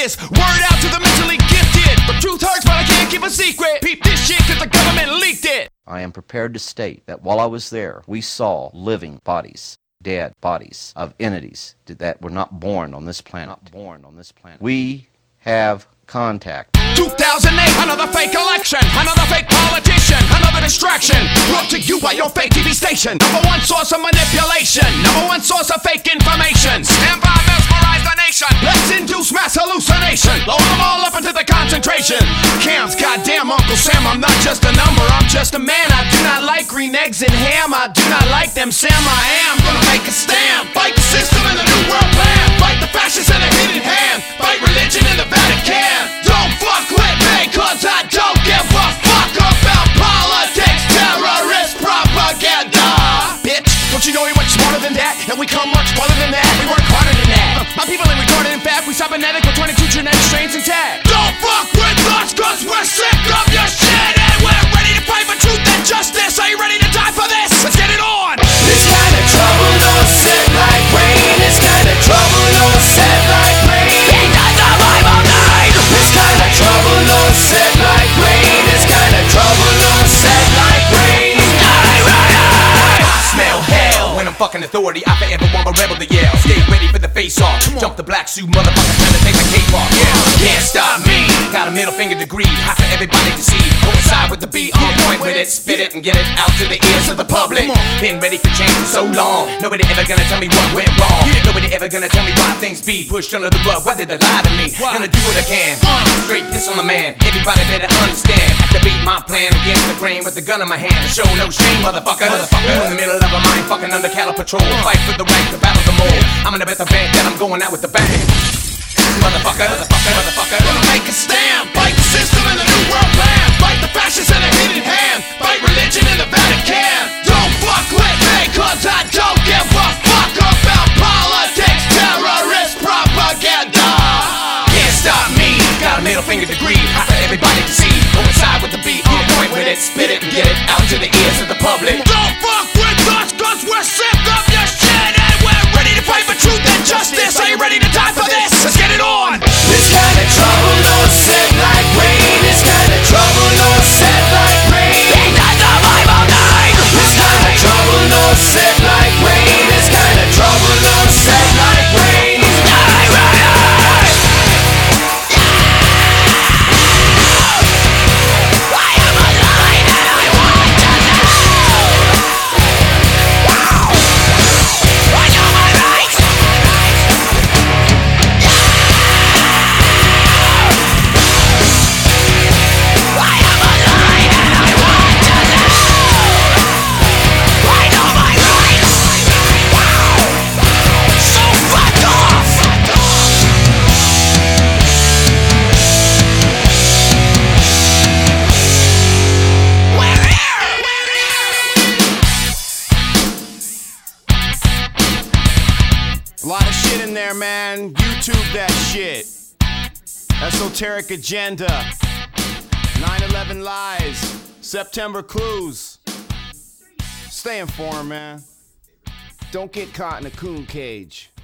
this word out to the mentally gifted. The truth hurts, but I can't keep a secret. Peep this shit, cause the government leaked it. I am prepared to state that while I was there, we saw living bodies, dead bodies of entities that were not born on this planet. We have contact. 2008, another fake election, another fake politician, another distraction, brought to you by your fake TV station. Number one source of manipulation, number one source of fake information. Stand by, mesmerize the nation. Let's induce mass hallucination. Load them all up into the concentration camps. Goddamn, Uncle Sam, I'm not just a number, I'm just a man. I do not like green eggs and ham, I do not like them, Sam. I am gonna make a stand. Fight the system and the new world plan. Fight the fascists and the hidden hand. Fight religion in the Vatican. Don't fuck with me, cause I don't give a fuck about politics, terrorist propaganda. Bitch, don't you know we much smarter than that? And we come much farther than that, we work harder than that. My people ain't retarded, in fact, we cybernetic with 22 genetic strains intact. Don't fuck with us, cause we're sick of your shit. And we're ready to fight for truth and justice. Are you ready to die for this? Let's get it on. This kind of trouble don't set like rain. This kind of trouble don't set like rain. It does survive all night. This kind of trouble don't set like rain. This kind of trouble don't set like rain. I smell hell when I'm fucking authority. I forever want a rebel to yell. Stay ready for the face off. Jump the black suit, motherfucker, trying to take my cape off. Yeah, can't stop me. Got a middle finger degree, hot for everybody to see. Coincide with the beat, on point with it, spit it and get it out to the ears of the public. Been ready for change for so long. Nobody ever gonna tell me what went wrong. Nobody ever gonna tell me why things be pushed under the rug. Why did they lie to me? Gonna do what I can. Straight piss on the man. Everybody better understand. Have to beat my plan against the grain with the gun in my hand. To show no shame, motherfucker. In the middle of a mind fucking under cattle patrol. Fight for the right to battle the mole. I'm gonna bet the bank that I'm going out with the bang. Motherfucker. Gonna make a stand. Fight the system and the new world plan. Fight the fascists and the hidden hand. Fight religion in the Vatican. Don't fuck with me, cause I don't give a fuck about politics, terrorist propaganda. Can't stop me. Got a middle finger degree, hot for everybody to see. Coincide with the beat, on point with it, spit it and get it out to the ears of the public. Don't fuck with us, cause we're sick of your shit. And we're ready to fight for truth and justice. Are you ready to die for this? Let's get it on. This kind of trouble don't set like rain. This kind of trouble don't set like rain. It does survive all night. This kind of trouble don't set like rain. This kind of trouble don't set like rain. A lot of shit in there, man. YouTube that shit. Esoteric Agenda. 9/11 Lies. September Clues. Stay informed, man. Don't get caught in a coon cage.